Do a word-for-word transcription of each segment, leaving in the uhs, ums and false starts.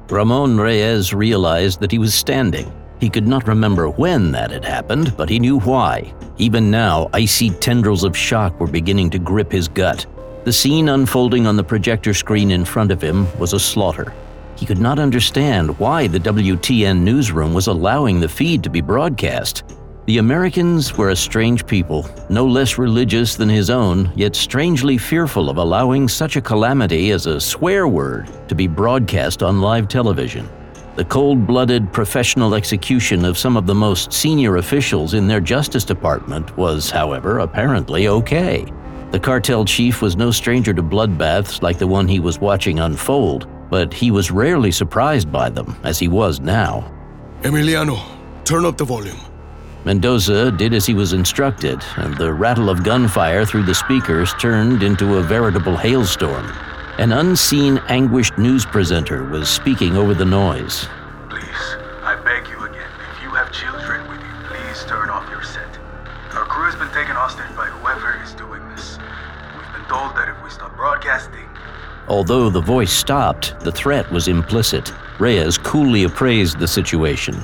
Ramon Reyes realized that he was standing. He could not remember when that had happened, but he knew why. Even now, icy tendrils of shock were beginning to grip his gut. The scene unfolding on the projector screen in front of him was a slaughter. He could not understand why the W T N newsroom was allowing the feed to be broadcast. The Americans were a strange people, no less religious than his own, yet strangely fearful of allowing such a calamity as a swear word to be broadcast on live television. The cold-blooded professional execution of some of the most senior officials in their Justice Department was, however, apparently okay. The cartel chief was no stranger to bloodbaths like the one he was watching unfold, but he was rarely surprised by them, as he was now. Emiliano, turn up the volume. Mendoza did as he was instructed, and the rattle of gunfire through the speakers turned into a veritable hailstorm. An unseen, anguished news presenter was speaking over the noise. Please, I beg you again, if you have children with you, please turn off your set. Our crew has been taken hostage by whoever is doing this. We've been told that if we stop broadcasting... Although the voice stopped, the threat was implicit. Reyes coolly appraised the situation.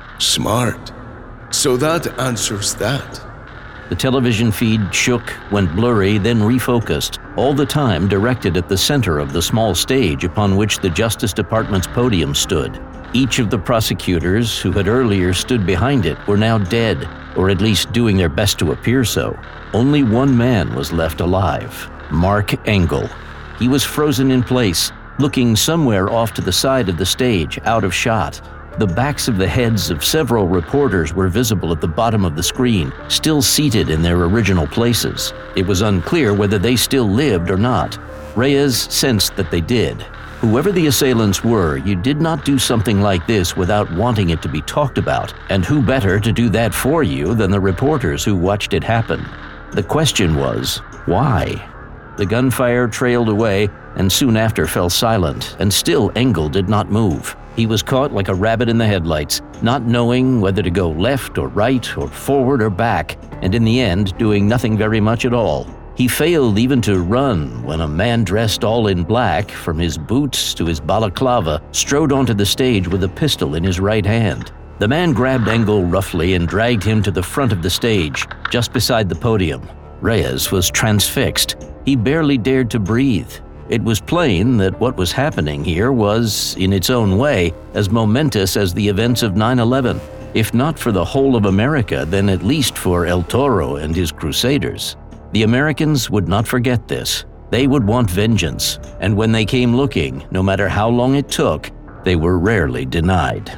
Smart. So that answers that. The television feed shook, went blurry, then refocused, all the time directed at the center of the small stage upon which the Justice Department's podium stood. Each of the prosecutors who had earlier stood behind it were now dead, or at least doing their best to appear so. Only one man was left alive, Mark Engel. He was frozen in place, looking somewhere off to the side of the stage, out of shot. The backs of the heads of several reporters were visible at the bottom of the screen, still seated in their original places. It was unclear whether they still lived or not. Reyes sensed that they did. Whoever the assailants were, you did not do something like this without wanting it to be talked about, and who better to do that for you than the reporters who watched it happen? The question was, why? The gunfire trailed away and soon after fell silent, and still Engel did not move. He was caught like a rabbit in the headlights, not knowing whether to go left or right or forward or back, and in the end doing nothing very much at all. He failed even to run when a man dressed all in black, from his boots to his balaclava, strode onto the stage with a pistol in his right hand. The man grabbed Engel roughly and dragged him to the front of the stage, just beside the podium. Reyes was transfixed. He barely dared to breathe. It was plain that what was happening here was, in its own way, as momentous as the events of nine eleven. If not for the whole of America, then at least for El Toro and his crusaders. The Americans would not forget this. They would want vengeance, and when they came looking, no matter how long it took, they were rarely denied.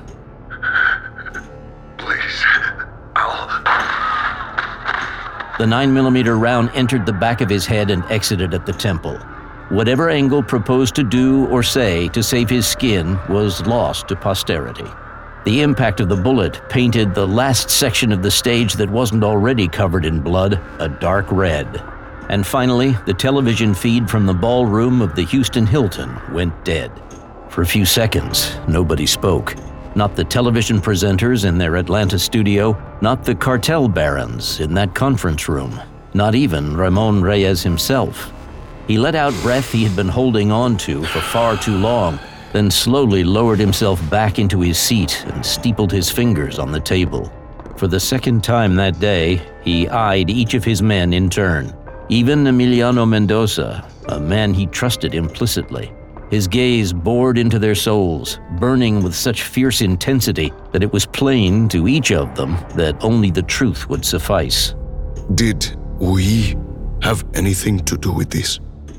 Please, I'll... The nine millimeter round entered the back of his head and exited at the temple. Whatever Engel proposed to do or say to save his skin was lost to posterity. The impact of the bullet painted the last section of the stage that wasn't already covered in blood a dark red. And finally, the television feed from the ballroom of the Houston Hilton went dead. For a few seconds, nobody spoke. Not the television presenters in their Atlanta studio, not the cartel barons in that conference room, not even Ramon Reyes himself. He let out breath he had been holding on to for far too long, then slowly lowered himself back into his seat and steepled his fingers on the table. For the second time that day, he eyed each of his men in turn, even Emiliano Mendoza, a man he trusted implicitly. His gaze bored into their souls, burning with such fierce intensity that it was plain to each of them that only the truth would suffice. Did we have anything to do with this?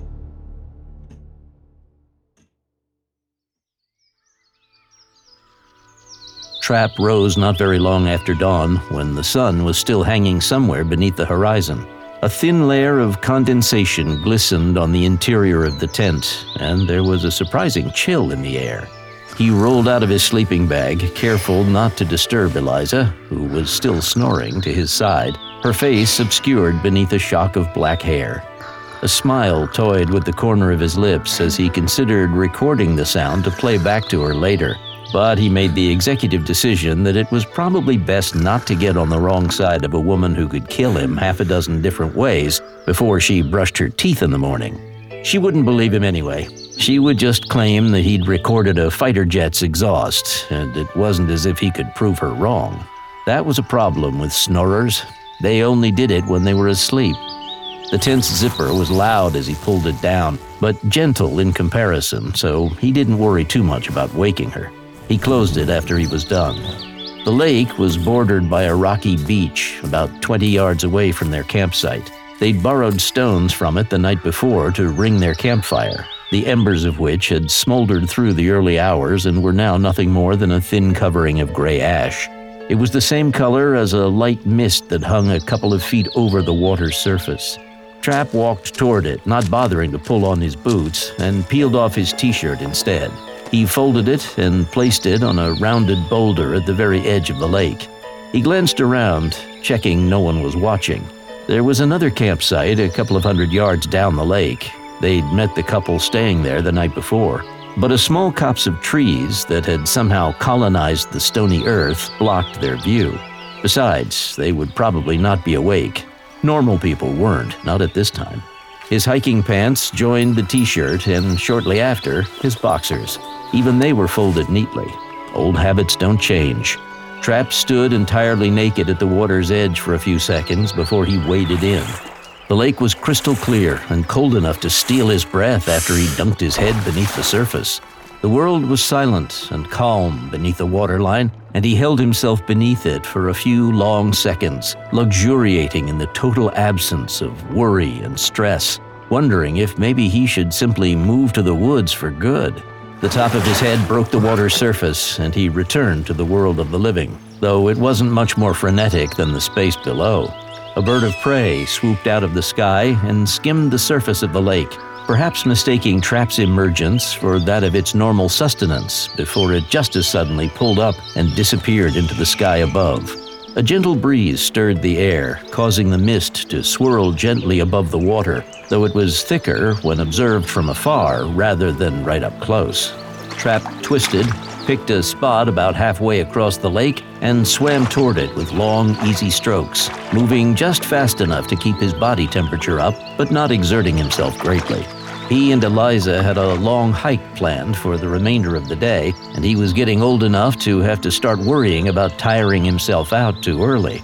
Trap rose not very long after dawn, when the sun was still hanging somewhere beneath the horizon. A thin layer of condensation glistened on the interior of the tent, and there was a surprising chill in the air. He rolled out of his sleeping bag, careful not to disturb Eliza, who was still snoring to his side, her face obscured beneath a shock of black hair. A smile toyed with the corner of his lips as he considered recording the sound to play back to her later. But he made the executive decision that it was probably best not to get on the wrong side of a woman who could kill him half a dozen different ways before she brushed her teeth in the morning. She wouldn't believe him anyway. She would just claim that he'd recorded a fighter jet's exhaust, and it wasn't as if he could prove her wrong. That was a problem with snorers. They only did it when they were asleep. The tent's zipper was loud as he pulled it down, but gentle in comparison, so he didn't worry too much about waking her. He closed it after he was done. The lake was bordered by a rocky beach about twenty yards away from their campsite. They'd borrowed stones from it the night before to ring their campfire, the embers of which had smoldered through the early hours and were now nothing more than a thin covering of gray ash. It was the same color as a light mist that hung a couple of feet over the water's surface. Trapp walked toward it, not bothering to pull on his boots, and peeled off his t-shirt instead. He folded it and placed it on a rounded boulder at the very edge of the lake. He glanced around, checking no one was watching. There was another campsite a couple of hundred yards down the lake. They'd met the couple staying there the night before, but a small copse of trees that had somehow colonized the stony earth blocked their view. Besides, they would probably not be awake. Normal people weren't, not at this time. His hiking pants joined the t-shirt, and shortly after, his boxers. Even they were folded neatly. Old habits don't change. Trapp stood entirely naked at the water's edge for a few seconds before he waded in. The lake was crystal clear and cold enough to steal his breath after he dunked his head beneath the surface. The world was silent and calm beneath the waterline, and he held himself beneath it for a few long seconds, luxuriating in the total absence of worry and stress, wondering if maybe he should simply move to the woods for good. The top of his head broke the water's surface, and he returned to the world of the living, though it wasn't much more frenetic than the space below. A bird of prey swooped out of the sky and skimmed the surface of the lake, perhaps mistaking Trapp's emergence for that of its normal sustenance before it just as suddenly pulled up and disappeared into the sky above. A gentle breeze stirred the air, causing the mist to swirl gently above the water, though it was thicker when observed from afar rather than right up close. Trapp twisted, picked a spot about halfway across the lake, and swam toward it with long, easy strokes, moving just fast enough to keep his body temperature up, but not exerting himself greatly. He and Eliza had a long hike planned for the remainder of the day, and he was getting old enough to have to start worrying about tiring himself out too early.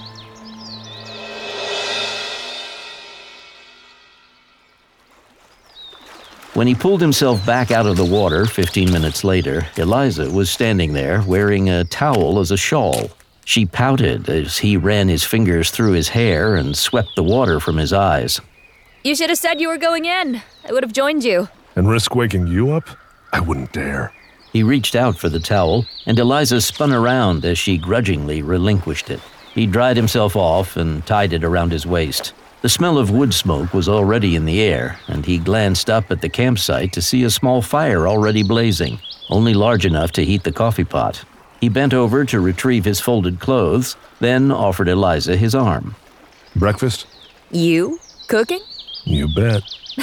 When he pulled himself back out of the water fifteen minutes later, Eliza was standing there wearing a towel as a shawl. She pouted as he ran his fingers through his hair and swept the water from his eyes. You should have said you were going in. I would have joined you. And risk waking you up? I wouldn't dare. He reached out for the towel, and Eliza spun around as she grudgingly relinquished it. He dried himself off and tied it around his waist. The smell of wood smoke was already in the air, and he glanced up at the campsite to see a small fire already blazing, only large enough to heat the coffee pot. He bent over to retrieve his folded clothes, then offered Eliza his arm. Breakfast? You? Cooking? You bet.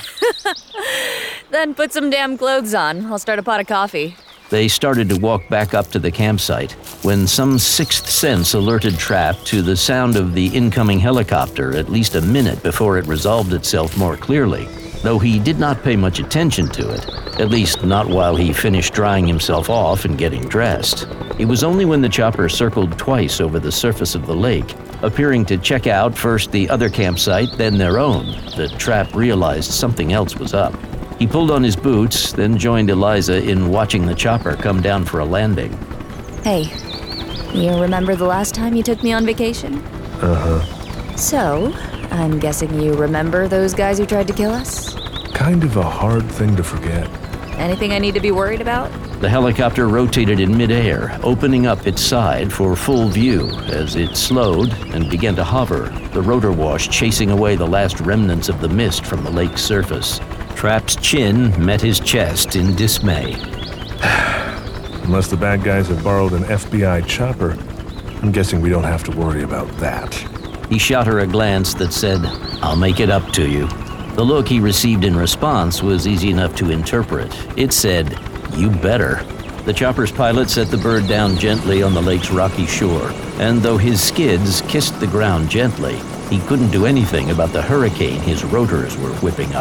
Then put some damn clothes on. I'll start a pot of coffee. They started to walk back up to the campsite when some sixth sense alerted Trapp to the sound of the incoming helicopter at least a minute before it resolved itself more clearly, though he did not pay much attention to it, at least not while he finished drying himself off and getting dressed. It was only when the chopper circled twice over the surface of the lake, appearing to check out first the other campsite, then their own, that Trapp realized something else was up. He pulled on his boots, then joined Eliza in watching the chopper come down for a landing. Hey, you remember the last time you took me on vacation? Uh-huh. So, I'm guessing you remember those guys who tried to kill us? Kind of a hard thing to forget. Anything I need to be worried about? The helicopter rotated in midair, opening up its side for full view as it slowed and began to hover, the rotor wash chasing away the last remnants of the mist from the lake's surface. Trapp's chin met his chest in dismay. Unless the bad guys have borrowed an F B I chopper, I'm guessing we don't have to worry about that. He shot her a glance that said, "I'll make it up to you." The look he received in response was easy enough to interpret. It said, "You better." The chopper's pilot set the bird down gently on the lake's rocky shore, and though his skids kissed the ground gently, he couldn't do anything about the hurricane his rotors were whipping up.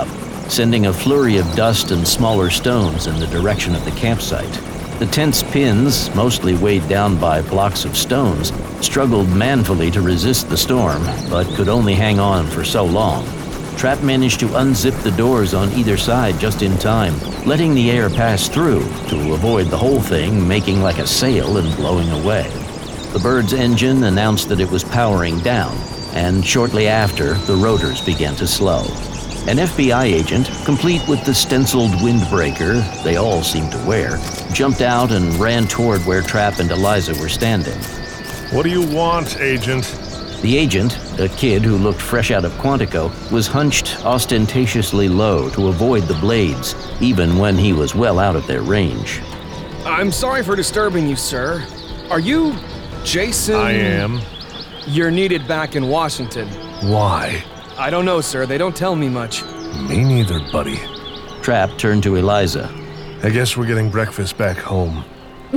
sending a flurry of dust and smaller stones in the direction of the campsite. The tent's pins, mostly weighed down by blocks of stones, struggled manfully to resist the storm, but could only hang on for so long. Trapp managed to unzip the doors on either side just in time, letting the air pass through to avoid the whole thing making like a sail and blowing away. The bird's engine announced that it was powering down, and shortly after, the rotors began to slow. An F B I agent, complete with the stenciled windbreaker they all seemed to wear, jumped out and ran toward where Trapp and Eliza were standing. What do you want, Agent? The agent, a kid who looked fresh out of Quantico, was hunched ostentatiously low to avoid the blades, even when he was well out of their range. I'm sorry for disturbing you, sir. Are you Jason? I am. You're needed back in Washington. Why? I don't know, sir. They don't tell me much. Me neither, buddy. Trapp turned to Eliza. I guess we're getting breakfast back home.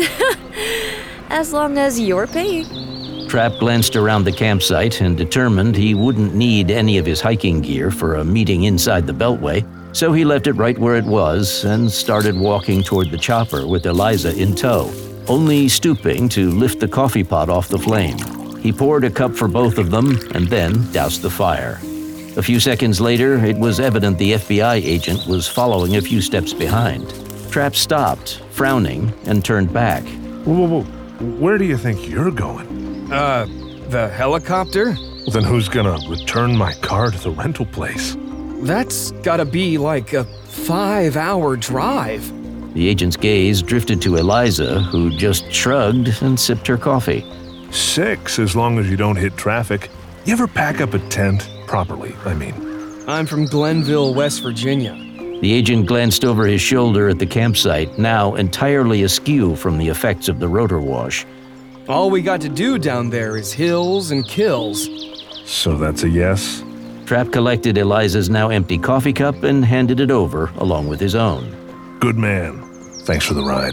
As long as you're paying. Trapp glanced around the campsite and determined he wouldn't need any of his hiking gear for a meeting inside the Beltway, so he left it right where it was and started walking toward the chopper with Eliza in tow, only stooping to lift the coffee pot off the flame. He poured a cup for both of them and then doused the fire. A few seconds later, it was evident the F B I agent was following a few steps behind. Trapp stopped, frowning, and turned back. Whoa, whoa, whoa. Where do you think you're going? Uh, the helicopter? Well, then who's gonna return my car to the rental place? That's gotta be like a five-hour drive. The agent's gaze drifted to Eliza, who just shrugged and sipped her coffee. Six, as long as you don't hit traffic. You ever pack up a tent? Properly, I mean. I'm from Glenville, West Virginia. The agent glanced over his shoulder at the campsite, now entirely askew from the effects of the rotor wash. All we got to do down there is hills and kills. So that's a yes? Trapp collected Eliza's now empty coffee cup and handed it over along with his own. Good man. Thanks for the ride.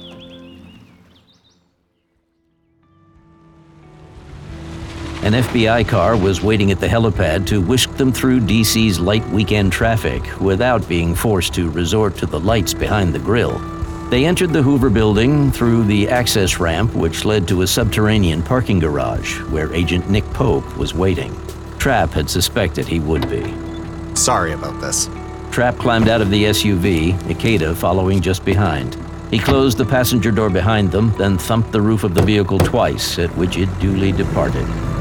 An F B I car was waiting at the helipad to whisk them through D C's light weekend traffic without being forced to resort to the lights behind the grill. They entered the Hoover building through the access ramp which led to a subterranean parking garage where Agent Nick Pope was waiting. Trapp had suspected he would be. Sorry about this. Trapp climbed out of the S U V, Ikeda following just behind. He closed the passenger door behind them, then thumped the roof of the vehicle twice, at which it duly departed.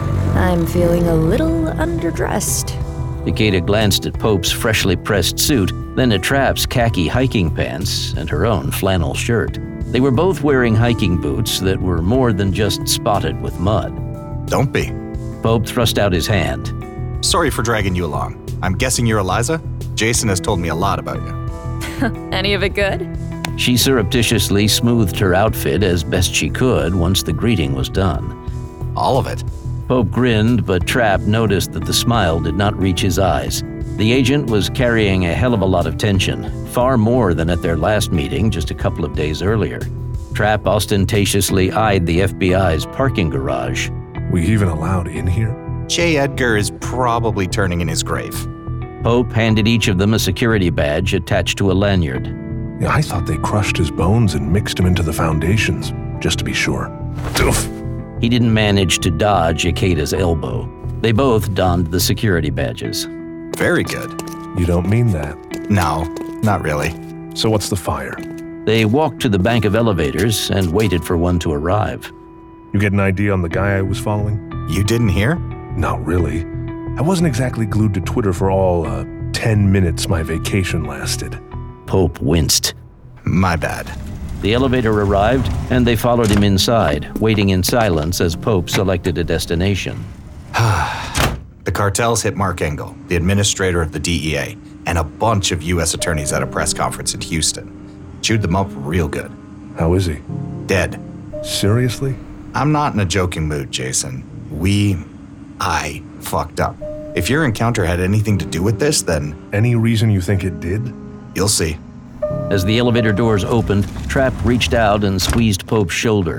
I'm feeling a little underdressed. Ikeda glanced at Pope's freshly pressed suit, then at Trapp's khaki hiking pants and her own flannel shirt. They were both wearing hiking boots that were more than just spotted with mud. Don't be. Pope thrust out his hand. Sorry for dragging you along. I'm guessing you're Eliza? Jason has told me a lot about you. Any of it good? She surreptitiously smoothed her outfit as best she could once the greeting was done. All of it. Pope grinned, but Trapp noticed that the smile did not reach his eyes. The agent was carrying a hell of a lot of tension, far more than at their last meeting just a couple of days earlier. Trapp ostentatiously eyed the F B I's parking garage. We even allowed in here? J. Edgar is probably turning in his grave. Pope handed each of them a security badge attached to a lanyard. Yeah, I thought they crushed his bones and mixed him into the foundations, just to be sure. Oof. He didn't manage to dodge Ikeda's elbow. They both donned the security badges. Very good. You don't mean that. No, not really. So what's the fire? They walked to the bank of elevators and waited for one to arrive. You get an idea on the guy I was following? You didn't hear? Not really. I wasn't exactly glued to Twitter for all, uh, ten minutes my vacation lasted. Pope winced. My bad. The elevator arrived, and they followed him inside, waiting in silence as Pope selected a destination. The cartels hit Mark Engel, the administrator of the D E A, and a bunch of U S attorneys at a press conference in Houston. Chewed them up real good. How is he? Dead. Seriously? I'm not in a joking mood, Jason. We... I fucked up. If your encounter had anything to do with this, then... Any reason you think it did? You'll see. As the elevator doors opened, Trapp reached out and squeezed Pope's shoulder.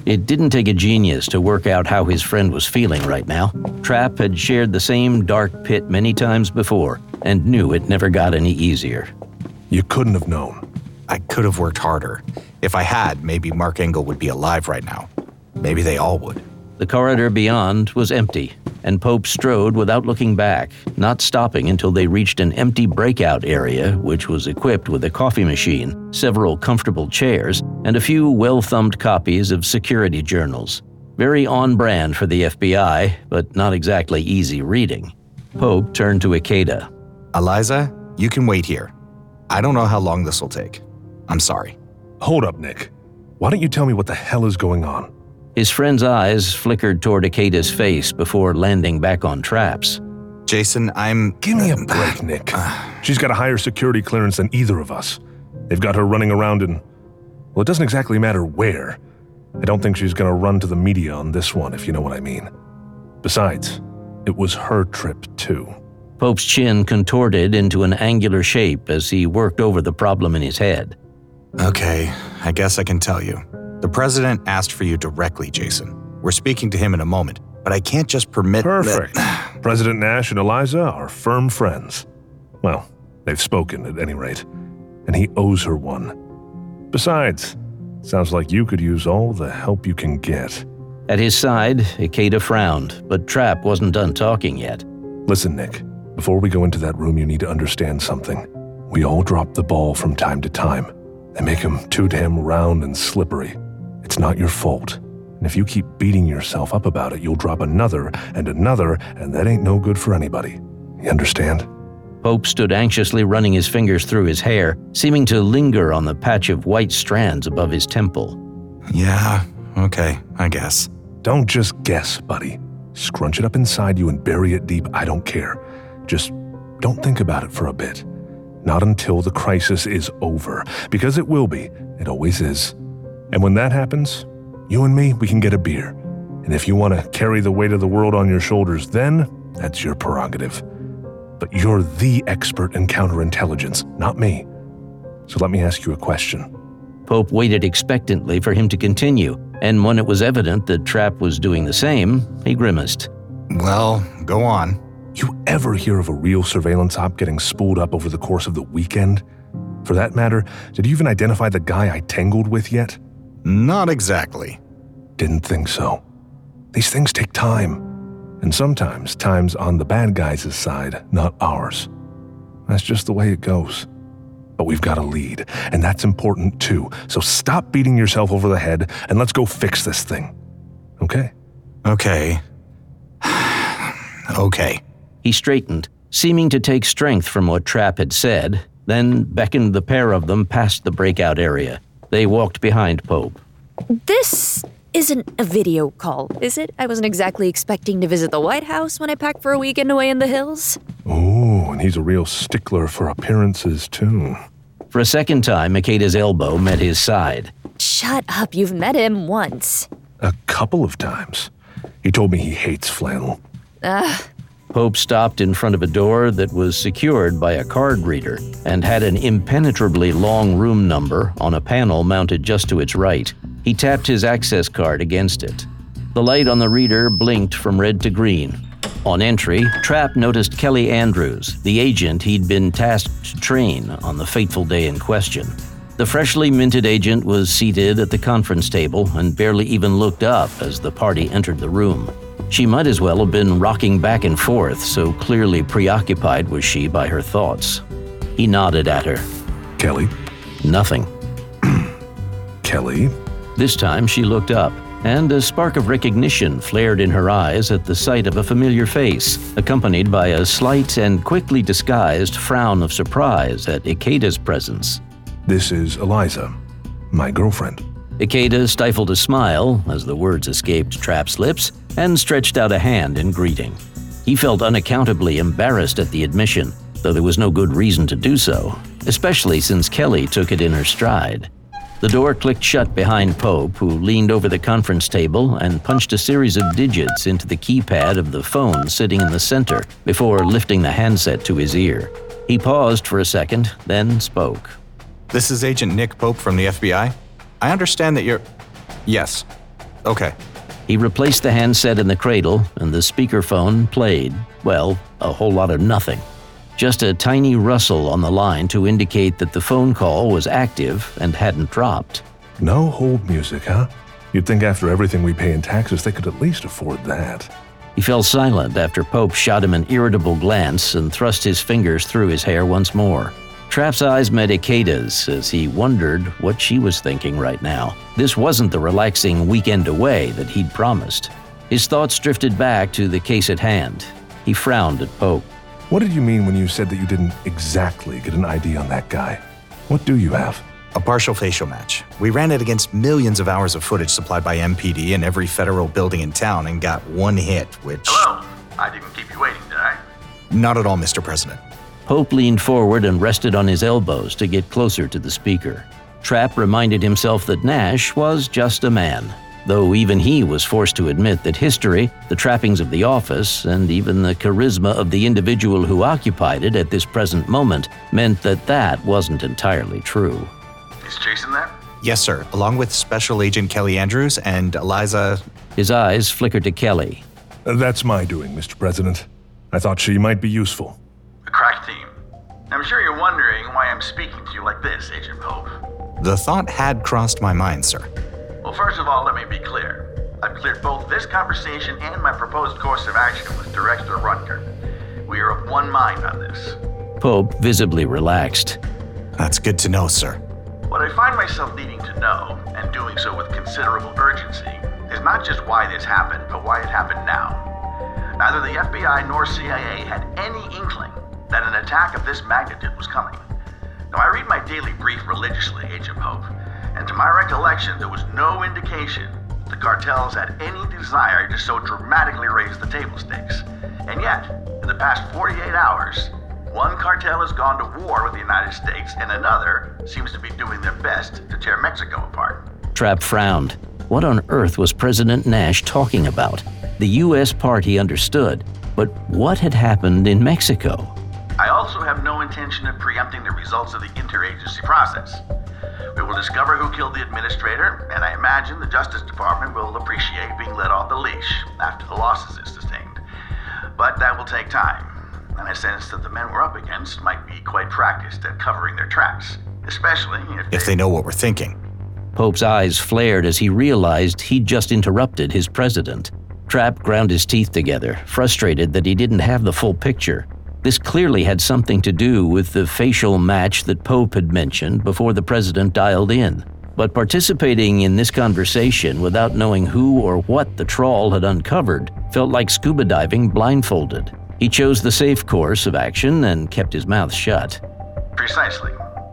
It didn't take a genius to work out how his friend was feeling right now. Trapp had shared the same dark pit many times before and knew it never got any easier. You couldn't have known. I could have worked harder. If I had, maybe Mark Engel would be alive right now. Maybe they all would. The corridor beyond was empty, and Pope strode without looking back, not stopping until they reached an empty breakout area which was equipped with a coffee machine, several comfortable chairs, and a few well-thumbed copies of security journals. Very on-brand for the F B I, but not exactly easy reading. Pope turned to Ikeda. Eliza, you can wait here. I don't know how long this will take. I'm sorry. Hold up, Nick. Why don't you tell me what the hell is going on? His friend's eyes flickered toward Ikeda's face before landing back on Trapp's. Jason, I'm... Give me a break, Nick. She's got a higher security clearance than either of us. They've got her running around in... Well, it doesn't exactly matter where. I don't think she's going to run to the media on this one, if you know what I mean. Besides, it was her trip, too. Pope's chin contorted into an angular shape as he worked over the problem in his head. Okay, I guess I can tell you. The president asked for you directly, Jason. We're speaking to him in a moment, but I can't just permit Perfect. that... President Nash and Eliza are firm friends. Well, they've spoken at any rate, and he owes her one. Besides, sounds like you could use all the help you can get. At his side, Ikeda frowned, but Trapp wasn't done talking yet. Listen, Nick, before we go into that room, you need to understand something. We all drop the ball from time to time. They make them too damn round and slippery. It's not your fault. And if you keep beating yourself up about it, you'll drop another and another, and that ain't no good for anybody. You understand? Pope stood anxiously running his fingers through his hair, seeming to linger on the patch of white strands above his temple. Yeah, okay, I guess. Don't just guess, buddy. Scrunch it up inside you and bury it deep, I don't care. Just don't think about it for a bit. Not until the crisis is over, because it will be. It always is. And when that happens, you and me, we can get a beer. And if you want to carry the weight of the world on your shoulders, then that's your prerogative. But you're the expert in counterintelligence, not me. So let me ask you a question. Pope waited expectantly for him to continue, and when it was evident that Trapp was doing the same, he grimaced. Well, go on. You ever hear of a real surveillance op getting spooled up over the course of the weekend? For that matter, did you even identify the guy I tangled with yet? Not exactly. Didn't think so. These things take time. And sometimes time's on the bad guys' side, not ours. That's just the way it goes. But we've got a lead, and that's important too. So stop beating yourself over the head, and let's go fix this thing. Okay? Okay. Okay. He straightened, seeming to take strength from what Trapp had said, then beckoned the pair of them past the breakout area. They walked behind Pope. This isn't a video call, is it? I wasn't exactly expecting to visit the White House when I packed for a weekend away in the hills. Ooh, and he's a real stickler for appearances, too. For a second time, Ikeda's elbow met his side. Shut up, you've met him once. A couple of times. He told me he hates flannel. Ugh. Pope stopped in front of a door that was secured by a card reader and had an impenetrably long room number on a panel mounted just to its right. He tapped his access card against it. The light on the reader blinked from red to green. On entry, Trapp noticed Kelly Andrews, the agent he'd been tasked to train on the fateful day in question. The freshly minted agent was seated at the conference table and barely even looked up as the party entered the room. She might as well have been rocking back and forth, so clearly preoccupied was she by her thoughts. He nodded at her. Kelly? Nothing. Kelly? This time she looked up, and a spark of recognition flared in her eyes at the sight of a familiar face, accompanied by a slight and quickly disguised frown of surprise at Ikeda's presence. This is Eliza, my girlfriend. Ikeda stifled a smile as the words escaped Trapp's lips and stretched out a hand in greeting. He felt unaccountably embarrassed at the admission, though there was no good reason to do so, especially since Kelly took it in her stride. The door clicked shut behind Pope, who leaned over the conference table and punched a series of digits into the keypad of the phone sitting in the center before lifting the handset to his ear. He paused for a second, then spoke. This is Agent Nick Pope from the F B I. I understand that you're... Yes. Okay. He replaced the handset in the cradle, and the speakerphone played, well, a whole lot of nothing. Just a tiny rustle on the line to indicate that the phone call was active and hadn't dropped. No hold music, huh? You'd think after everything we pay in taxes, they could at least afford that. He fell silent after Pope shot him an irritable glance and thrust his fingers through his hair once more. Trapp's eyes met Ikeda's as he wondered what she was thinking right now. This wasn't the relaxing weekend away that he'd promised. His thoughts drifted back to the case at hand. He frowned at Pope. What did you mean when you said that you didn't exactly get an I D on that guy? What do you have? A partial facial match. We ran it against millions of hours of footage supplied by M P D in every federal building in town and got one hit, which... Hello? I didn't keep you waiting, did I? Not at all, Mister President. Pope leaned forward and rested on his elbows to get closer to the speaker. Trapp reminded himself that Nash was just a man, though even he was forced to admit that history, the trappings of the office, and even the charisma of the individual who occupied it at this present moment meant that that wasn't entirely true. Is Jason there? Yes, sir, along with Special Agent Kelly Andrews and Eliza... His eyes flickered to Kelly. That's my doing, Mister President. I thought she might be useful. The crack team. I'm sure you're wondering why I'm speaking to you like this, Agent Pope. The thought had crossed my mind, sir. Well, first of all, let me be clear. I've cleared both this conversation and my proposed course of action with Director Rutger. We are of one mind on this. Pope visibly relaxed. That's good to know, sir. What I find myself needing to know, and doing so with considerable urgency, is not just why this happened, but why it happened now. Neither the F B I nor C I A had any inkling that an attack of this magnitude was coming. Now, I read my daily brief religiously, Agent Pope, and to my recollection, there was no indication the cartels had any desire to so dramatically raise the table stakes. And yet, in the past forty-eight hours, one cartel has gone to war with the United States, and another seems to be doing their best to tear Mexico apart. Trapp frowned. What on earth was President Nash talking about? The U S part he understood, but what had happened in Mexico? I also have no intention of preempting the results of the interagency process. We will discover who killed the administrator, and I imagine the Justice Department will appreciate being let off the leash after the losses it sustained. But that will take time, and I sense that the men we're up against might be quite practiced at covering their tracks, especially if they... If they know what we're thinking. Pope's eyes flared as he realized he'd just interrupted his president. Trapp ground his teeth together, frustrated that he didn't have the full picture. This clearly had something to do with the facial match that Pope had mentioned before the president dialed in. But participating in this conversation without knowing who or what the trawl had uncovered felt like scuba diving blindfolded. He chose the safe course of action and kept his mouth shut. Precisely.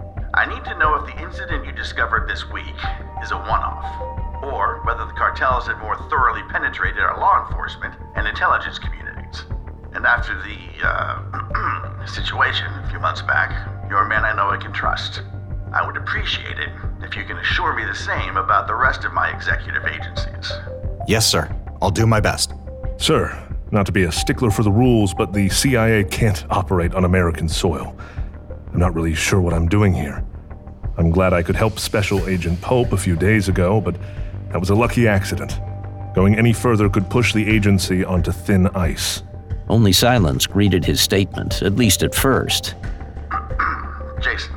I need to know if the incident you discovered this week is a one-off, or whether the cartels have more thoroughly penetrated our law enforcement and intelligence communities. And after the, uh, situation a few months back, you're a man I know I can trust. I would appreciate it if you can assure me the same about the rest of my executive agencies. Yes, sir. I'll do my best. Sir, not to be a stickler for the rules, but the C I A can't operate on American soil. I'm not really sure what I'm doing here. I'm glad I could help Special Agent Pope a few days ago, but that was a lucky accident. Going any further could push the agency onto thin ice. Only silence greeted his statement, at least at first. Jason,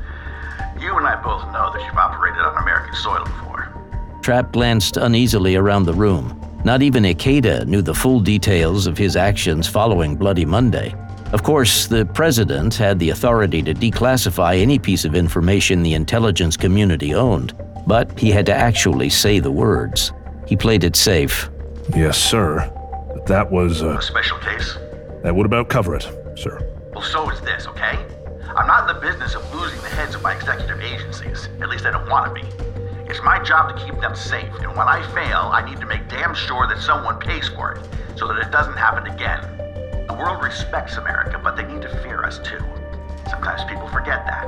you and I both know that you've operated on American soil before. Trapp glanced uneasily around the room. Not even Ikeda knew the full details of his actions following Bloody Monday. Of course, the president had the authority to declassify any piece of information the intelligence community owned, but he had to actually say the words. He played it safe. Yes, sir. But that was uh, A special case? That would about cover it, sir. Well, so is this, okay? I'm not in the business of losing the heads of my executive agencies. At least I don't want to be. It's my job to keep them safe, and when I fail, I need to make damn sure that someone pays for it, so that it doesn't happen again. The world respects America, but they need to fear us too. Sometimes people forget that.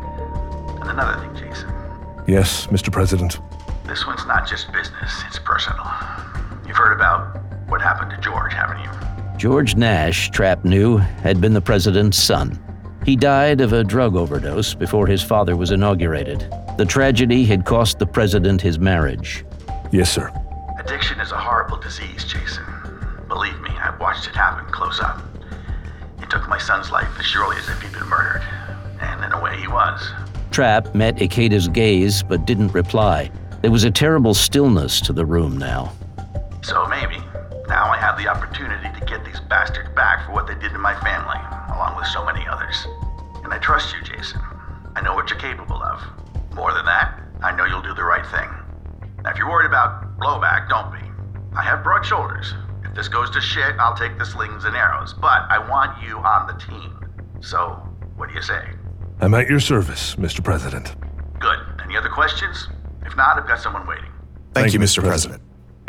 And another thing, Jason. Yes, Mister President. This one's not just business, it's personal. You've heard about what happened to George, haven't you? George Nash, Trapp knew, had been the president's son. He died of a drug overdose before his father was inaugurated. The tragedy had cost the president his marriage. Yes, sir. A Addiction is a horrible disease, Jason. Believe me, I've watched it happen close up. It took my son's life as surely as if he'd been murdered. And in a way, he was. Trapp met Ikeda's gaze but didn't reply. There was a terrible stillness to the room now. So maybe, now I have the opportunity to get these bastards back for what they did to my family, along with so many others. And I trust you, Jason. I know what you're capable of. More than that, I know you'll do the right thing. Now, if you're worried about blowback, don't be. I have broad shoulders. If this goes to shit, I'll take the slings and arrows, but I want you on the team. So, what do you say? I'm at your service, Mister President. Good. Any other questions? If not, I've got someone waiting. Thank, Thank you, you, Mister Mister President.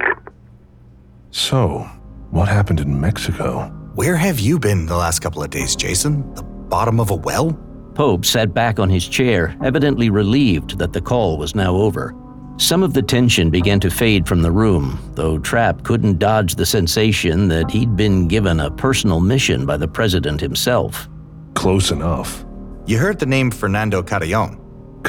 So, what happened in Mexico? Where have you been the last couple of days, Jason? The bottom of a well? Pope sat back on his chair, evidently relieved that the call was now over. Some of the tension began to fade from the room, though Trapp couldn't dodge the sensation that he'd been given a personal mission by the president himself. Close enough. You heard the name Fernando Carrion.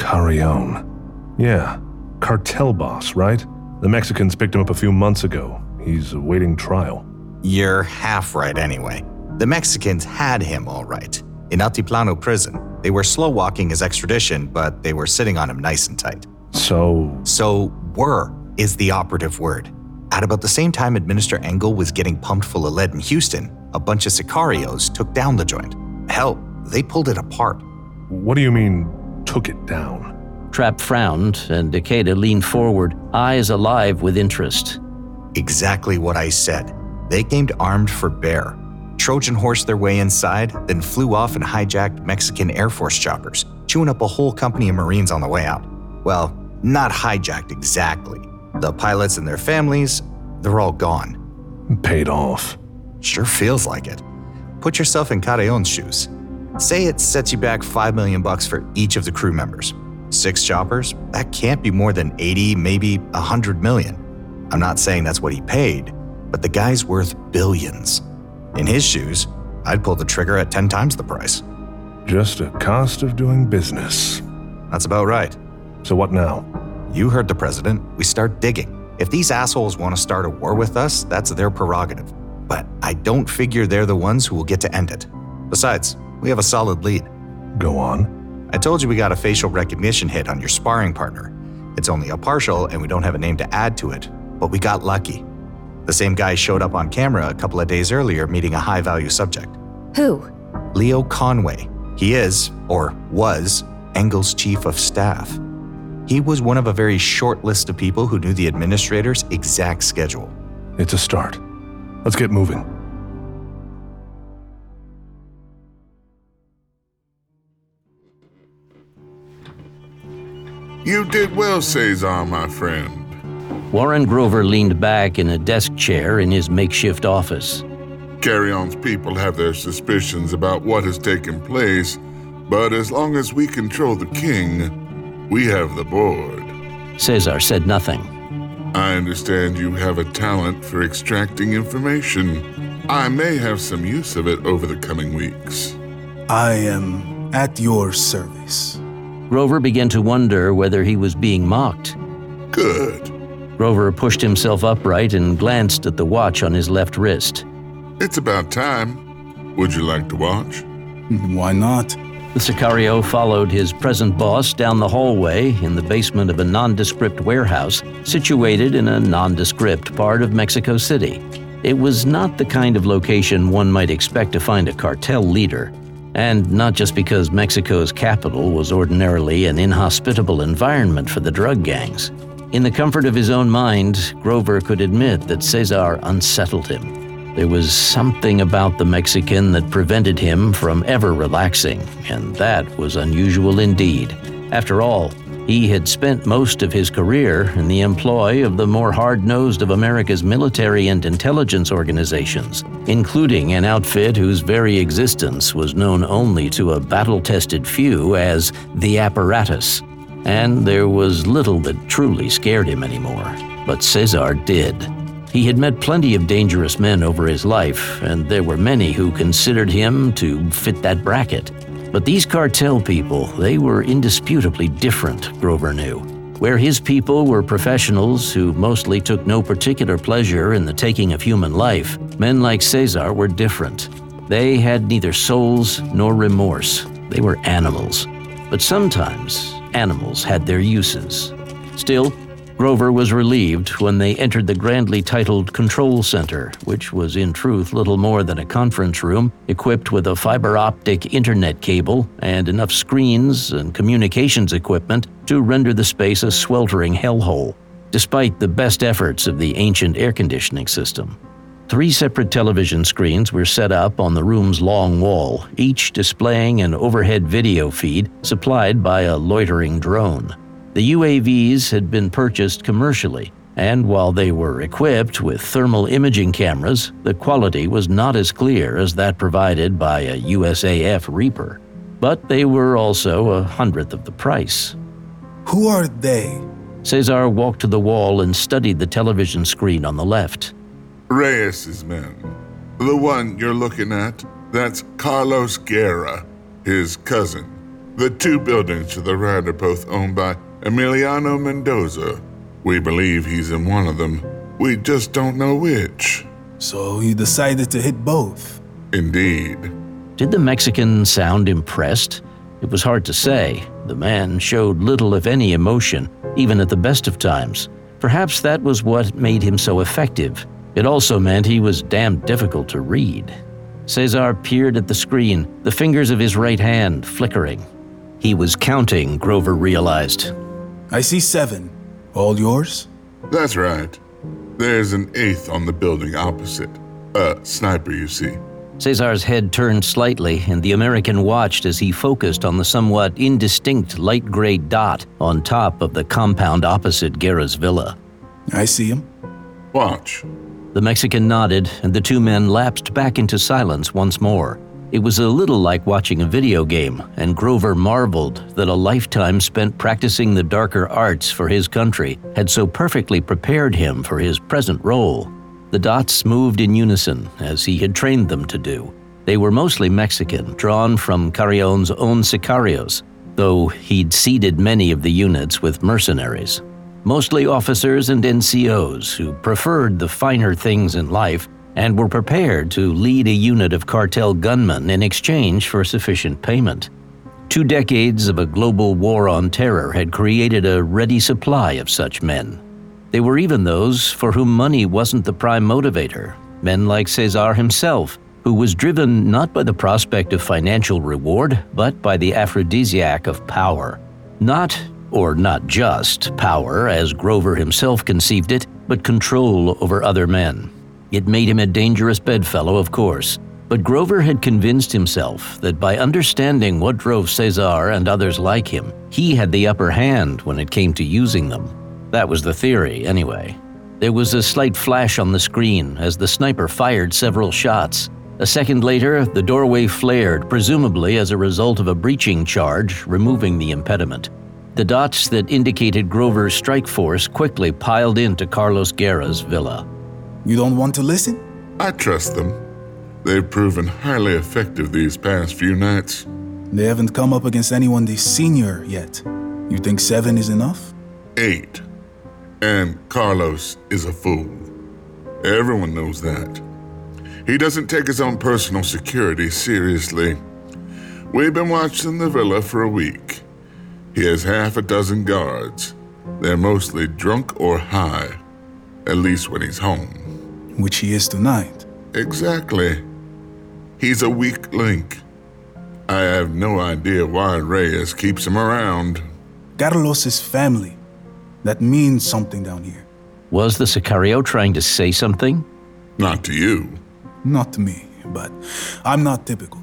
Carrion. Yeah, cartel boss, right? The Mexicans picked him up a few months ago. He's awaiting trial. You're half right anyway. The Mexicans had him all right. In Altiplano prison, they were slow-walking his extradition, but they were sitting on him nice and tight. So... So, were is the operative word. At about the same time Administrator Engel was getting pumped full of lead in Houston, a bunch of sicarios took down the joint. Hell, they pulled it apart. What do you mean, took it down? Trapp frowned, and Ikeda leaned forward, eyes alive with interest. Exactly what I said. They came armed for bear. Trojan horsed their way inside, then flew off and hijacked Mexican Air Force choppers, chewing up a whole company of Marines on the way out. Well, not hijacked exactly. The pilots and their families, they're all gone. Paid off. Sure feels like it. Put yourself in Carrion's shoes. Say it sets you back five million bucks for each of the crew members. Six choppers, that can't be more than eighty, maybe one hundred million. I'm not saying that's what he paid, but the guy's worth billions. In his shoes, I'd pull the trigger at ten times the price. Just a cost of doing business. That's about right. So what now? You heard the president. We start digging. If these assholes want to start a war with us, that's their prerogative. But I don't figure they're the ones who will get to end it. Besides, we have a solid lead. Go on. I told you we got a facial recognition hit on your sparring partner. It's only a partial and we don't have a name to add to it, but we got lucky. The same guy showed up on camera a couple of days earlier meeting a high-value subject. Who? Leo Conway. He is, or was, Engel's chief of staff. He was one of a very short list of people who knew the administrator's exact schedule. It's a start. Let's get moving. You did well, Cesar, my friend. Warren Grover leaned back in a desk chair in his makeshift office. Carrion's people have their suspicions about what has taken place, but as long as we control the king, we have the board. Cesar said nothing. I understand you have a talent for extracting information. I may have some use of it over the coming weeks. I am at your service. Grover began to wonder whether he was being mocked. Good. Grover pushed himself upright and glanced at the watch on his left wrist. It's about time. Would you like to watch? Why not? The Sicario followed his present boss down the hallway in the basement of a nondescript warehouse situated in a nondescript part of Mexico City. It was not the kind of location one might expect to find a cartel leader, and not just because Mexico's capital was ordinarily an inhospitable environment for the drug gangs. In the comfort of his own mind, Grover could admit that Cesar unsettled him. There was something about the Mexican that prevented him from ever relaxing, and that was unusual indeed. After all, he had spent most of his career in the employ of the more hard-nosed of America's military and intelligence organizations, including an outfit whose very existence was known only to a battle-tested few as the Apparatus. And there was little that truly scared him anymore, but Cesar did. He had met plenty of dangerous men over his life, and there were many who considered him to fit that bracket. But these cartel people, they were indisputably different, Grover knew. Where his people were professionals who mostly took no particular pleasure in the taking of human life, men like Caesar were different. They had neither souls nor remorse. They were animals. But sometimes, animals had their uses. Still, Grover was relieved when they entered the grandly titled Control Center, which was in truth little more than a conference room equipped with a fiber-optic internet cable and enough screens and communications equipment to render the space a sweltering hellhole, despite the best efforts of the ancient air conditioning system. Three separate television screens were set up on the room's long wall, each displaying an overhead video feed supplied by a loitering drone. The U A Vs had been purchased commercially, and while they were equipped with thermal imaging cameras, the quality was not as clear as that provided by a U S A F Reaper. But they were also a hundredth of the price. Who are they? Caesar walked to the wall and studied the television screen on the left. Reyes's men. The one you're looking at, that's Carlos Guerra, his cousin. The two buildings to the right are both owned by Emiliano Mendoza. We believe he's in one of them. We just don't know which. So you decided to hit both? Indeed. Did the Mexican sound impressed? It was hard to say. The man showed little if any emotion, even at the best of times. Perhaps that was what made him so effective. It also meant he was damn difficult to read. Caesar peered at the screen, the fingers of his right hand flickering. He was counting, Grover realized. I see seven. All yours? That's right. There's an eighth on the building opposite. A sniper, you see. Caesar's head turned slightly, and the American watched as he focused on the somewhat indistinct light gray dot on top of the compound opposite Guerra's villa. I see him. Watch. The Mexican nodded, and the two men lapsed back into silence once more. It was a little like watching a video game, and Grover marveled that a lifetime spent practicing the darker arts for his country had so perfectly prepared him for his present role. The dots moved in unison, as he had trained them to do. They were mostly Mexican, drawn from Carrion's own sicarios, though he'd seeded many of the units with mercenaries. Mostly officers and N C Os who preferred the finer things in life and were prepared to lead a unit of cartel gunmen in exchange for sufficient payment. Two decades of a global war on terror had created a ready supply of such men. They were even those for whom money wasn't the prime motivator, men like Caesar himself, who was driven not by the prospect of financial reward, but by the aphrodisiac of power. Not, or not just, power, as Grover himself conceived it, but control over other men. It made him a dangerous bedfellow, of course, but Grover had convinced himself that by understanding what drove Caesar and others like him, he had the upper hand when it came to using them. That was the theory, anyway. There was a slight flash on the screen as the sniper fired several shots. A second later, the doorway flared, presumably as a result of a breaching charge, removing the impediment. The dots that indicated Grover's strike force quickly piled into Carlos Guerra's villa. You don't want to listen? I trust them. They've proven highly effective these past few nights. They haven't come up against anyone this senior yet. You think seven is enough? Eight. And Carlos is a fool. Everyone knows that. He doesn't take his own personal security seriously. We've been watching the villa for a week. He has half a dozen guards. They're mostly drunk or high, at least when he's home. Which he is tonight. Exactly. He's a weak link. I have no idea why Reyes keeps him around. Carlos's family. That means something down here. Was the Sicario trying to say something? Not to you. Not to me, but I'm not typical.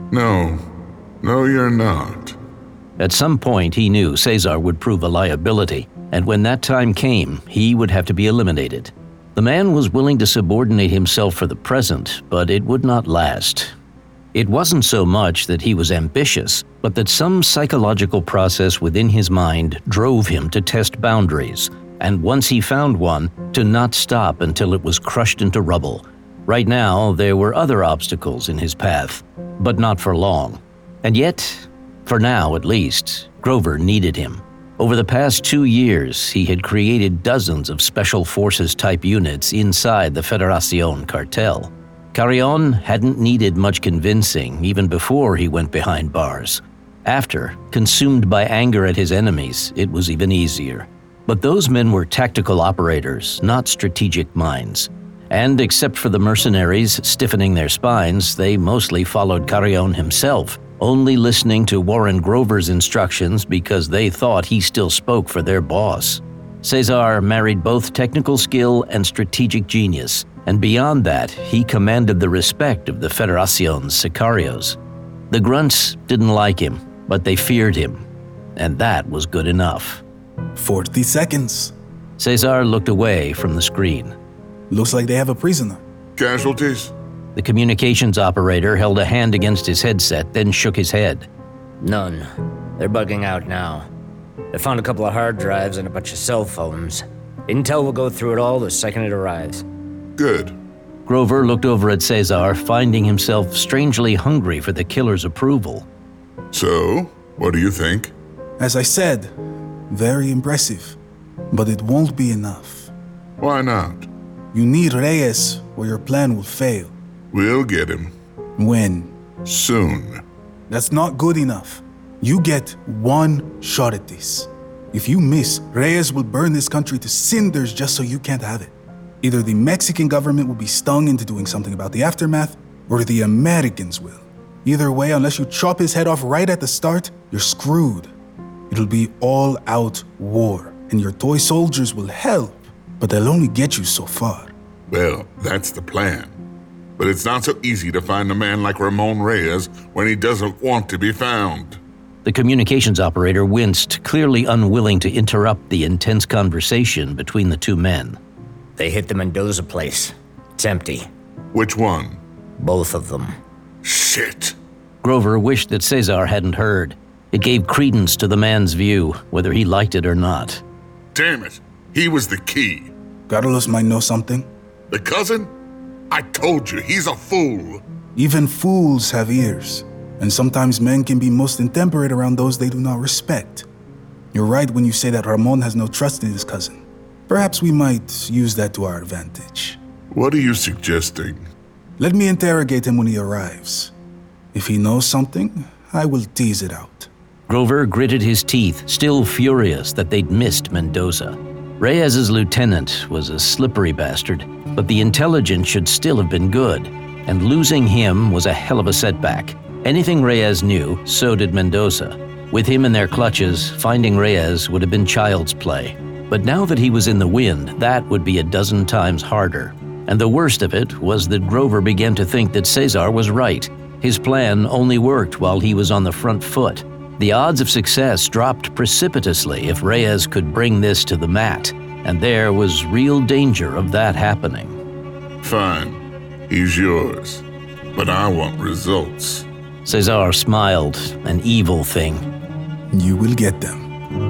No. No, you're not. At some point, he knew Caesar would prove a liability, and when that time came, he would have to be eliminated. The man was willing to subordinate himself for the present, but it would not last. It wasn't so much that he was ambitious, but that some psychological process within his mind drove him to test boundaries, and once he found one, to not stop until it was crushed into rubble. Right now, there were other obstacles in his path, but not for long. And yet, for now at least, Grover needed him. Over the past two years, he had created dozens of special forces-type units inside the Federación cartel. Carrion hadn't needed much convincing even before he went behind bars. After, consumed by anger at his enemies, it was even easier. But those men were tactical operators, not strategic minds. And except for the mercenaries stiffening their spines, they mostly followed Carrion himself, only listening to Warren Grover's instructions because they thought he still spoke for their boss. Cesar married both technical skill and strategic genius, and beyond that, he commanded the respect of the Federación's sicarios. The grunts didn't like him, but they feared him, and that was good enough. Forty seconds. Cesar looked away from the screen. Looks like they have a prisoner. Casualties? The communications operator held a hand against his headset, then shook his head. None. They're bugging out now. They found a couple of hard drives and a bunch of cell phones. Intel will go through it all the second it arrives. Good. Grover looked over at Cesar, finding himself strangely hungry for the killer's approval. So, what do you think? As I said, very impressive. But it won't be enough. Why not? You need Reyes, or your plan will fail. We'll get him. When? Soon. That's not good enough. You get one shot at this. If you miss, Reyes will burn this country to cinders just so you can't have it. Either the Mexican government will be stung into doing something about the aftermath, or the Americans will. Either way, unless you chop his head off right at the start, you're screwed. It'll be all-out war, and your toy soldiers will help, but they'll only get you so far. Well, that's the plan. But it's not so easy to find a man like Ramon Reyes when he doesn't want to be found. The communications operator winced, clearly unwilling to interrupt the intense conversation between the two men. They hit the Mendoza place. It's empty. Which one? Both of them. Shit. Grover wished that Cesar hadn't heard. It gave credence to the man's view, whether he liked it or not. Damn it. He was the key. Carlos might know something. The cousin? I told you, he's a fool. Even fools have ears, and sometimes men can be most intemperate around those they do not respect. You're right when you say that Ramon has no trust in his cousin. Perhaps we might use that to our advantage. What are you suggesting? Let me interrogate him when he arrives. If he knows something, I will tease it out. Grover gritted his teeth, still furious that they'd missed Mendoza. Reyes's lieutenant was a slippery bastard, but the intelligence should still have been good, and losing him was a hell of a setback. Anything Reyes knew, so did Mendoza. With him in their clutches, finding Reyes would have been child's play. But now that he was in the wind, that would be a dozen times harder. And the worst of it was that Grover began to think that Cesar was right. His plan only worked while he was on the front foot. The odds of success dropped precipitously if Reyes could bring this to the mat, and there was real danger of that happening. Fine. He's yours. But I want results. Cesar smiled, an evil thing. You will get them.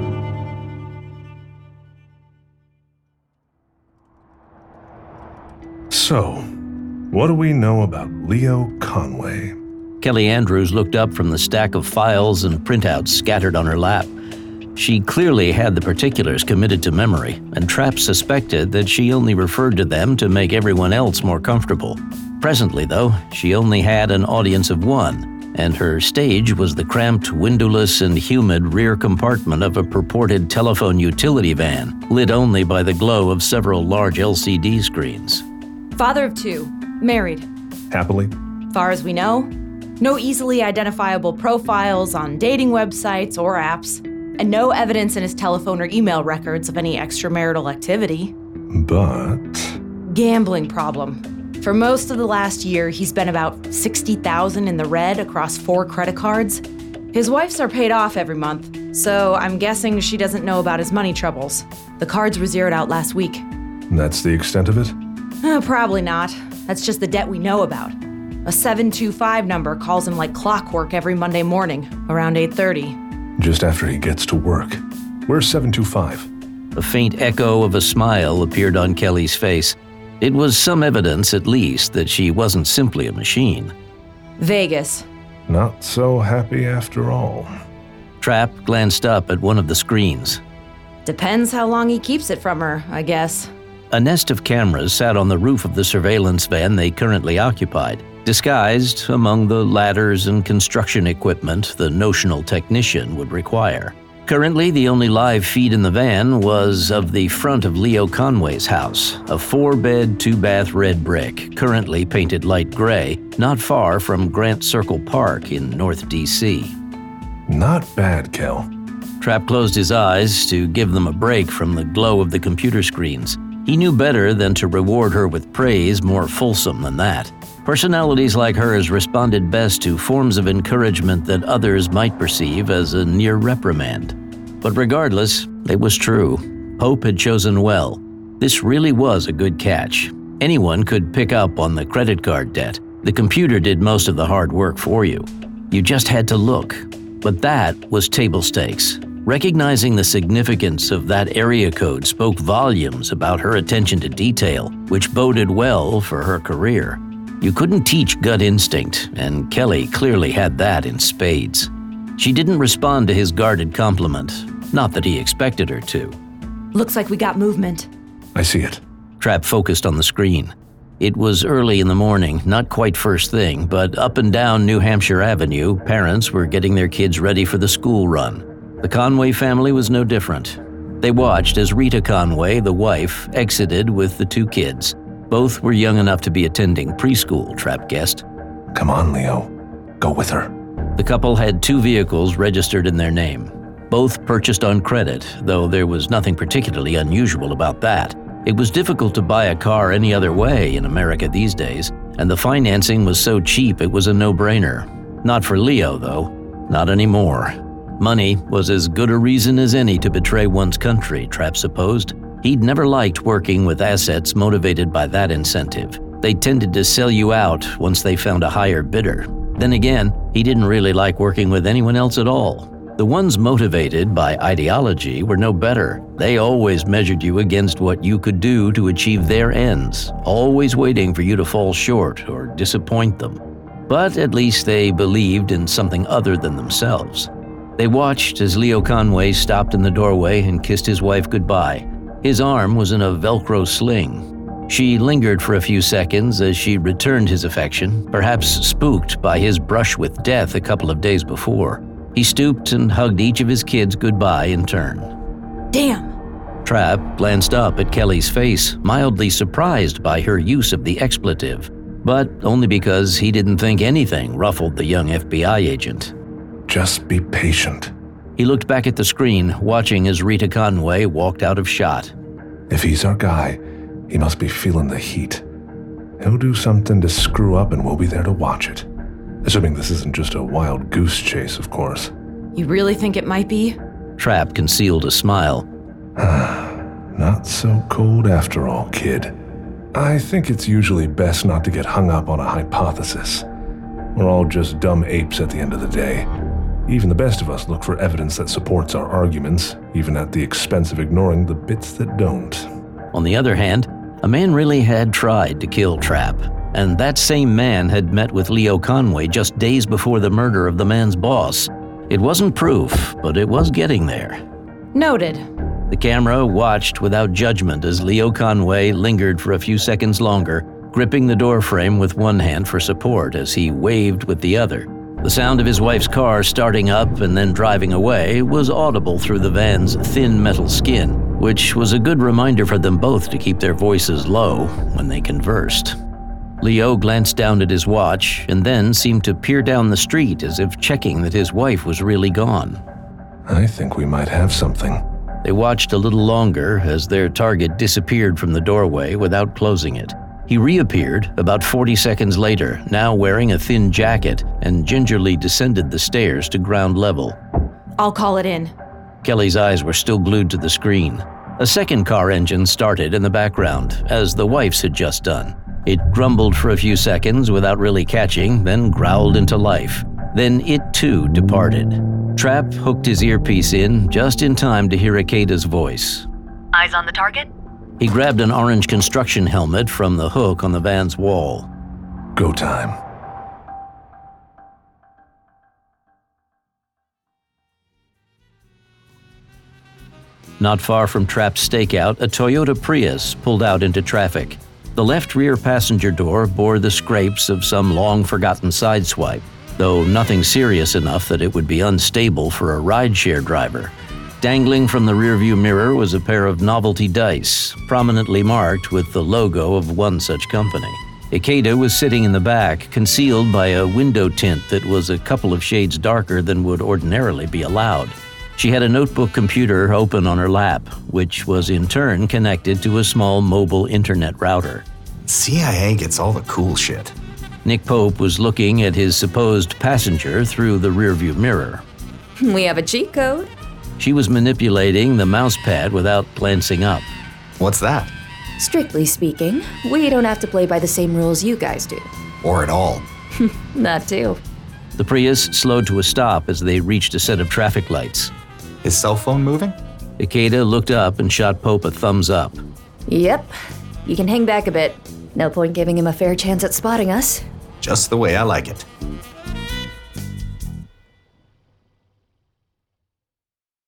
So, what do we know about Leo Conway? Kelly Andrews looked up from the stack of files and printouts scattered on her lap. She clearly had the particulars committed to memory, and Trapp suspected that she only referred to them to make everyone else more comfortable. Presently, though, she only had an audience of one, and her stage was the cramped, windowless, and humid rear compartment of a purported telephone utility van, lit only by the glow of several large L C D screens. Father of two, married. Happily? Far as we know, no easily identifiable profiles on dating websites or apps, and no evidence in his telephone or email records of any extramarital activity. But... Gambling problem. For most of the last year, he's been about sixty thousand dollars in the red across four credit cards. His wife's are paid off every month, so I'm guessing she doesn't know about his money troubles. The cards were zeroed out last week. That's the extent of it? Uh, probably not. That's just the debt we know about. A seven two five number calls him like clockwork every Monday morning, around eight thirty. Just after he gets to work. Where's seven two five? A faint echo of a smile appeared on Kelly's face. It was some evidence, at least, that she wasn't simply a machine. Vegas. Not so happy after all. Trapp glanced up at one of the screens. Depends how long he keeps it from her, I guess. A nest of cameras sat on the roof of the surveillance van they currently occupied, disguised among the ladders and construction equipment the notional technician would require. Currently, the only live feed in the van was of the front of Leo Conway's house, a four-bed, two-bath red brick, currently painted light gray, not far from Grant Circle Park in North D C. Not bad, Kel. Trapp closed his eyes to give them a break from the glow of the computer screens. He knew better than to reward her with praise more fulsome than that. Personalities like hers responded best to forms of encouragement that others might perceive as a near reprimand. But regardless, it was true. Hope had chosen well. This really was a good catch. Anyone could pick up on the credit card debt. The computer did most of the hard work for you. You just had to look. But that was table stakes. Recognizing the significance of that area code spoke volumes about her attention to detail, which boded well for her career. You couldn't teach gut instinct, and Kelly clearly had that in spades. She didn't respond to his guarded compliment, not that he expected her to. Looks like we got movement. I see it. Trapp focused on the screen. It was early in the morning, not quite first thing, but up and down New Hampshire Avenue, parents were getting their kids ready for the school run. The Conway family was no different. They watched as Rita Conway, the wife, exited with the two kids. Both were young enough to be attending preschool, Trapp guessed. Come on, Leo. Go with her. The couple had two vehicles registered in their name. Both purchased on credit, though there was nothing particularly unusual about that. It was difficult to buy a car any other way in America these days, and the financing was so cheap it was a no-brainer. Not for Leo, though. Not anymore. Money was as good a reason as any to betray one's country, Trapp supposed. He'd never liked working with assets motivated by that incentive. They tended to sell you out once they found a higher bidder. Then again, he didn't really like working with anyone else at all. The ones motivated by ideology were no better. They always measured you against what you could do to achieve their ends, always waiting for you to fall short or disappoint them. But at least they believed in something other than themselves. They watched as Leo Conway stopped in the doorway and kissed his wife goodbye. His arm was in a Velcro sling. She lingered for a few seconds as she returned his affection, perhaps spooked by his brush with death a couple of days before. He stooped and hugged each of his kids goodbye in turn. Damn! Trapp glanced up at Kelly's face, mildly surprised by her use of the expletive, but only because he didn't think anything ruffled the young F B I agent. Just be patient. He looked back at the screen, watching as Rita Conway walked out of shot. If he's our guy, he must be feeling the heat. He'll do something to screw up and we'll be there to watch it. Assuming this isn't just a wild goose chase, of course. You really think it might be? Trapp concealed a smile. Not so cold after all, kid. I think it's usually best not to get hung up on a hypothesis. We're all just dumb apes at the end of the day. Even the best of us look for evidence that supports our arguments, even at the expense of ignoring the bits that don't. On the other hand, a man really had tried to kill Trapp, and that same man had met with Leo Conway just days before the murder of the man's boss. It wasn't proof, but it was getting there. Noted. The camera watched without judgment as Leo Conway lingered for a few seconds longer, gripping the doorframe with one hand for support as he waved with the other. The sound of his wife's car starting up and then driving away was audible through the van's thin metal skin, which was a good reminder for them both to keep their voices low when they conversed. Leo glanced down at his watch and then seemed to peer down the street as if checking that his wife was really gone. I think we might have something. They watched a little longer as their target disappeared from the doorway without closing it. He reappeared about forty seconds later, now wearing a thin jacket, and gingerly descended the stairs to ground level. I'll call it in. Kelly's eyes were still glued to the screen. A second car engine started in the background, as the wife's had just done. It grumbled for a few seconds without really catching, then growled into life. Then it too departed. Trapp hooked his earpiece in just in time to hear Akeda's voice. Eyes on the target? He grabbed an orange construction helmet from the hook on the van's wall. Go time. Not far from Trapped Stakeout, a Toyota Prius pulled out into traffic. The left rear passenger door bore the scrapes of some long-forgotten sideswipe, though nothing serious enough that it would be unstable for a rideshare driver. Dangling from the rearview mirror was a pair of novelty dice, prominently marked with the logo of one such company. Ikeda was sitting in the back, concealed by a window tint that was a couple of shades darker than would ordinarily be allowed. She had a notebook computer open on her lap, which was in turn connected to a small mobile internet router. C I A gets all the cool shit. Nick Pope was looking at his supposed passenger through the rearview mirror. We have a cheat code. She was manipulating the mouse pad without glancing up. What's that? Strictly speaking, we don't have to play by the same rules you guys do. Or at all. That too. The Prius slowed to a stop as they reached a set of traffic lights. His cell phone moving? Ikeda looked up and shot Pope a thumbs up. Yep. You can hang back a bit. No point giving him a fair chance at spotting us. Just the way I like it.